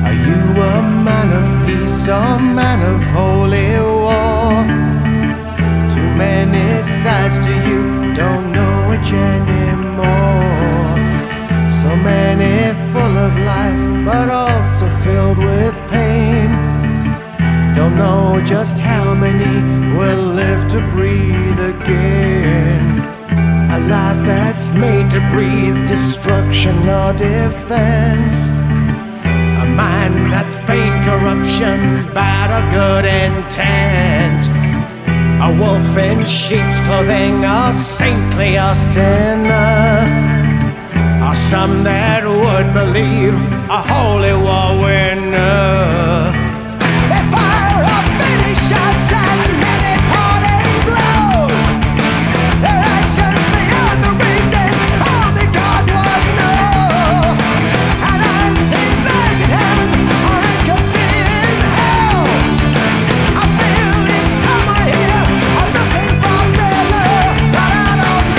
Are you a man of peace or man of holy war? Too many sides to you, don't know which anymore. So many full of life, but also filled with pain. Don't know just how many will live to breathe again. A life that's made to breathe destruction or defense. A mind that's feigned corruption, bad or good intent. A wolf in sheep's clothing, or saintly or sinner. Or some that would believe a holy war winner. They fire off many shots and many parting blows. Their actions beyond the reason only God would know. And as he lies in heaven or it could be in hell, I feel he's somewhere here. I'm looking for better, but I don't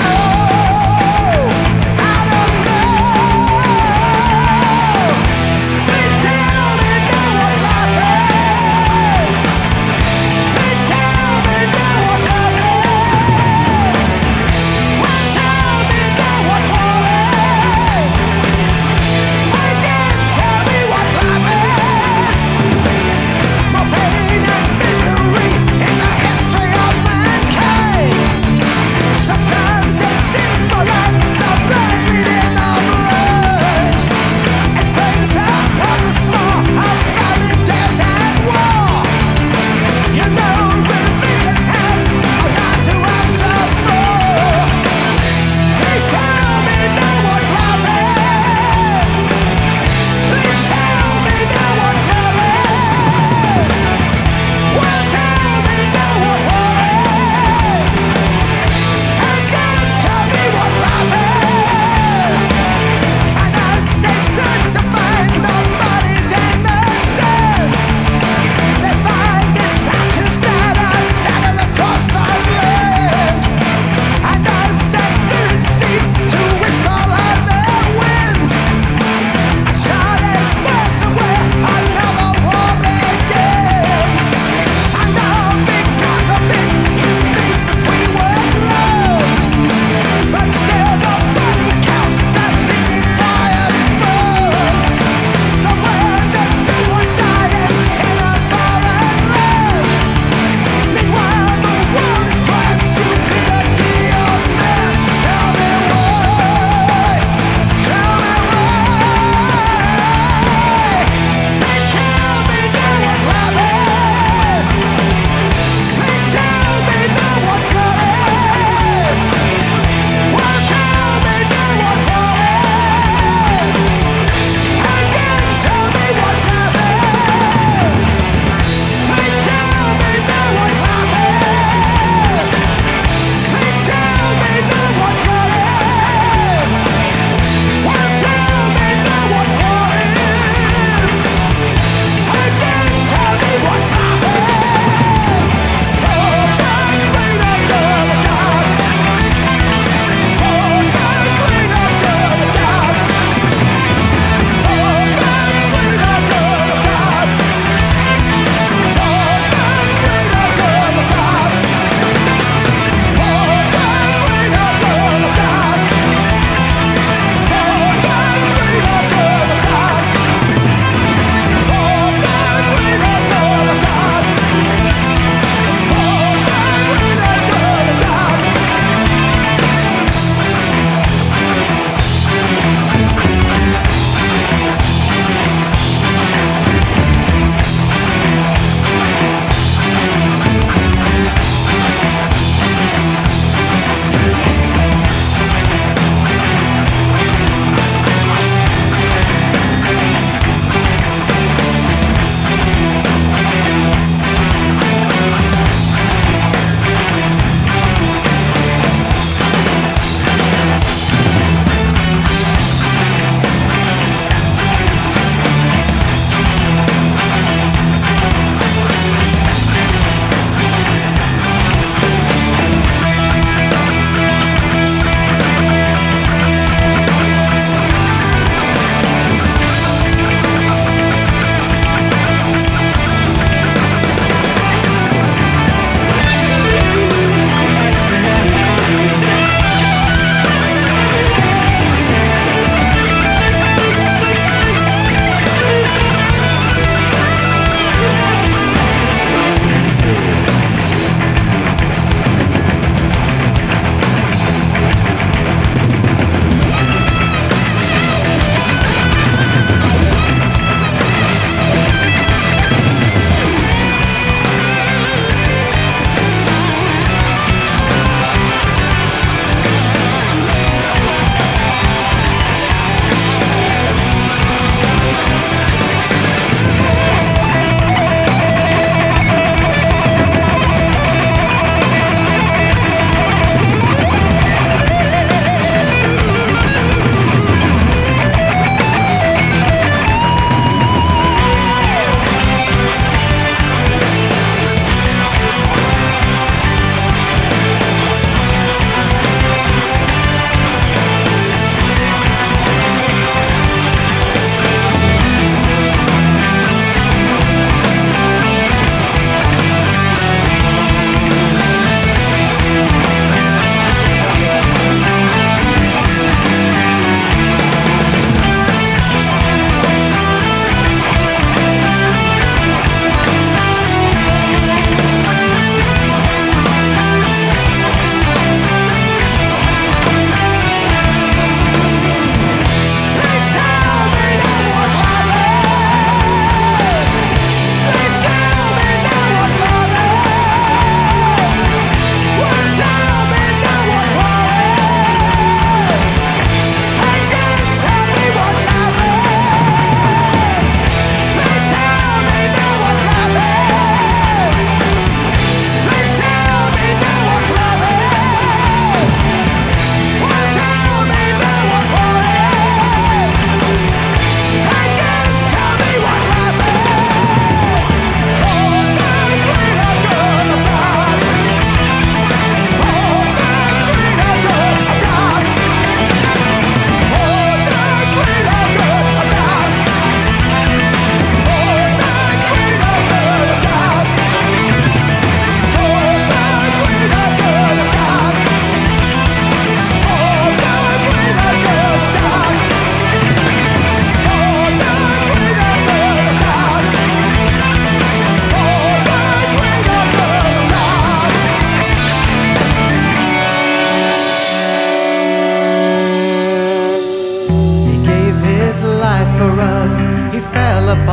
know. I don't know. Please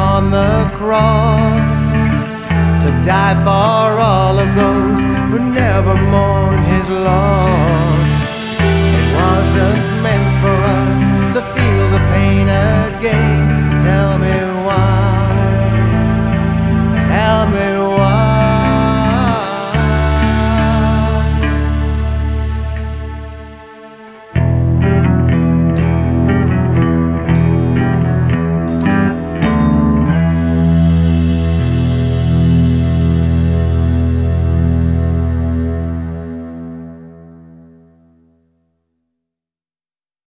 on the cross to die for all of those who never mourn his loss. It wasn't